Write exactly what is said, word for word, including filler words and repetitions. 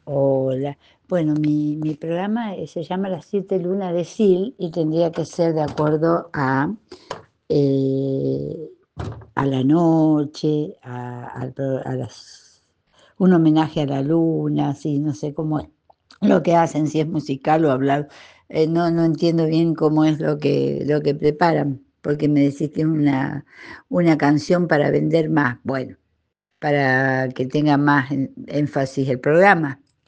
Hola. Bueno, mi, mi programa eh, se llama Las siete lunas de Sil y tendría que ser de acuerdo a, eh, a la noche, a, al pro- a las, un homenaje a la luna, así, no sé cómo es lo que hacen, si es musical o hablar. Eh, no, no entiendo bien cómo es lo que, lo que preparan, porque me decís que es una, una canción para vender más, bueno, para que tenga más en- énfasis el programa.